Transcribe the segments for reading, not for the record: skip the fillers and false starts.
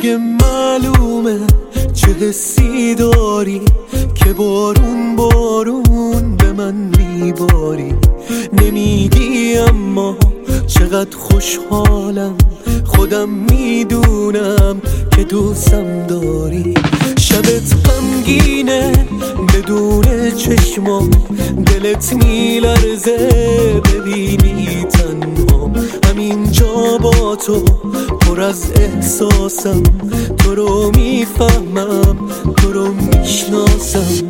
دیگه معلومه چه حسی داری که بارون بارون به من میباری. نمیگی اما چقدر خوشحالم، خودم میدونم که دوستم داری. شبت غمگینه بدون چشمام، دلت میلرزه ببینی تنها. همینجا با تو پر از احساسم، تو رو میفهمم، تو رو میشناسم.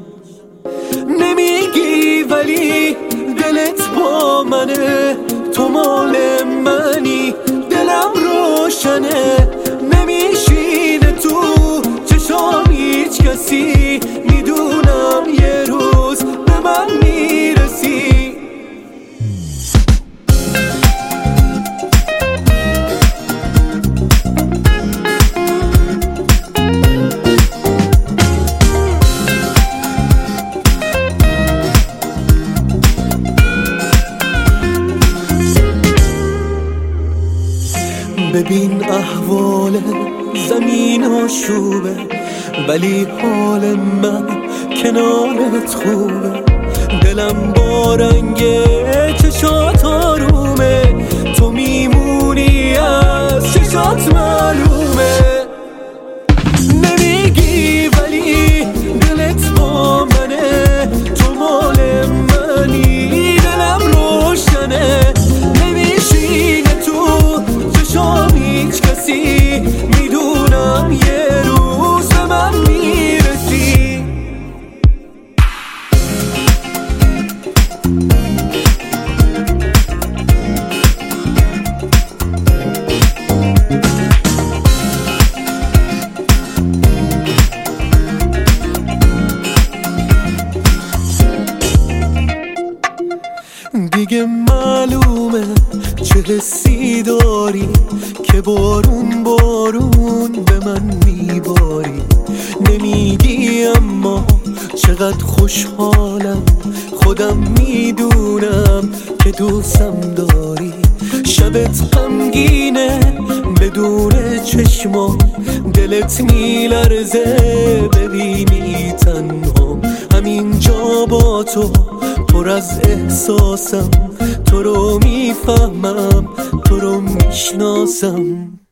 نمیگی ولی دلت با منه، تو مال منی، دلم روشنه. نمیشینه تو چشام هیچ کسی، میدونم یه روز به من میرسی. ببین احوال زمین آشوبه، ولی حال من کنارت خوبه. دلم با رنگ چشات آرومه، تو میمونی از چشات معلومه. نمیگی ولی دلت با منه، تو مال منی، دلم روشنه. نمیشینه تو چشام هیچ کسی، میدونم یه روز به من میرسی. دیگه معلومه چه حسی داری که بارون بارون به من میباری. نمیگی اما چقدر خوشحالم، خودم میدونم که دوستم داری. شبت غمگینه بدون چشمام، دلت میلرزه ببینی تنها. همینجا با تو پر از احساسم، تو رو میفهمم، تو رو میشناسم.